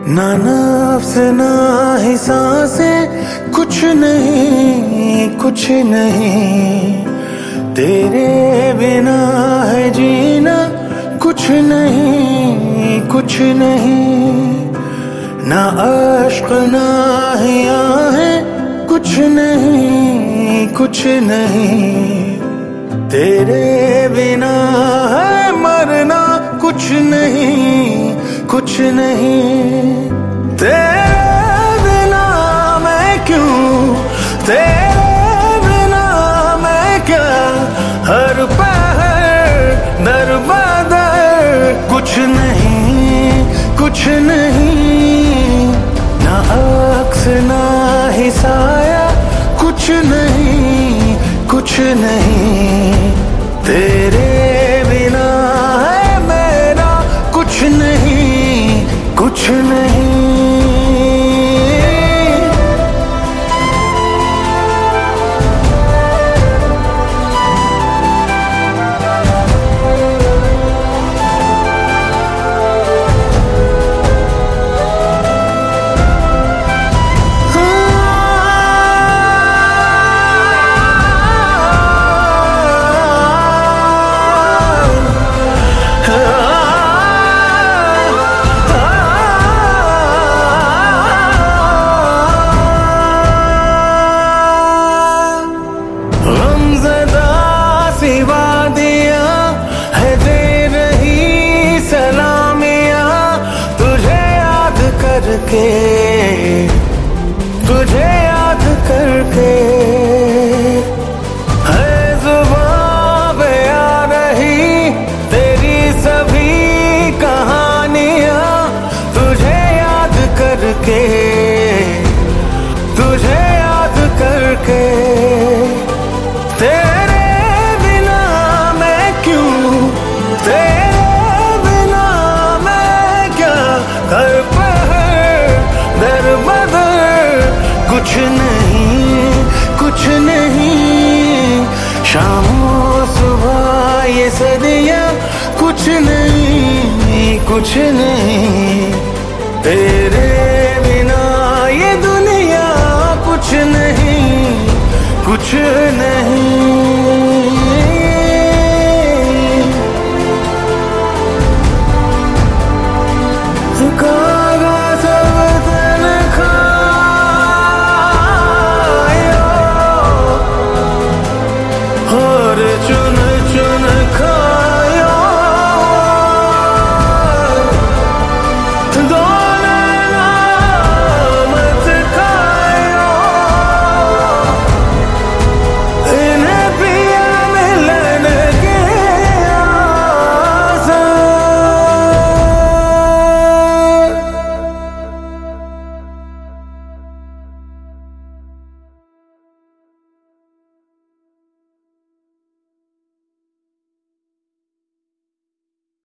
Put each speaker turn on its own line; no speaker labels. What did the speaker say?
ना नफ्स ना ही सांसें, कुछ नहीं कुछ नहीं। तेरे बिना है जीना, कुछ नहीं कुछ नहीं। ना अश्क ना ही आहें, कुछ नहीं कुछ नहीं। तेरे बिना है मरना, कुछ नहीं कुछ नहीं। तेरे बिना मैं क्यों, तेरे बिना मैं क्या, हर पहर दर बदर। कुछ नहीं कुछ नहीं। ना अक्स ना ही साया, कुछ नहीं कुछ नहीं। तेरे बिना है मेरा कुछ नहीं कुछ नहीं। तुझे याद करके है जुबां पे आ रही तेरी सभी कहानियां। तुझे याद करके, तुझे याद करके। तेरे बिना मैं क्यों, तेरे बिना मैं क्या, कर दर बदर। कुछ नहीं कुछ नहीं। शामों सुबह ये सदियां, कुछ नहीं कुछ नहीं।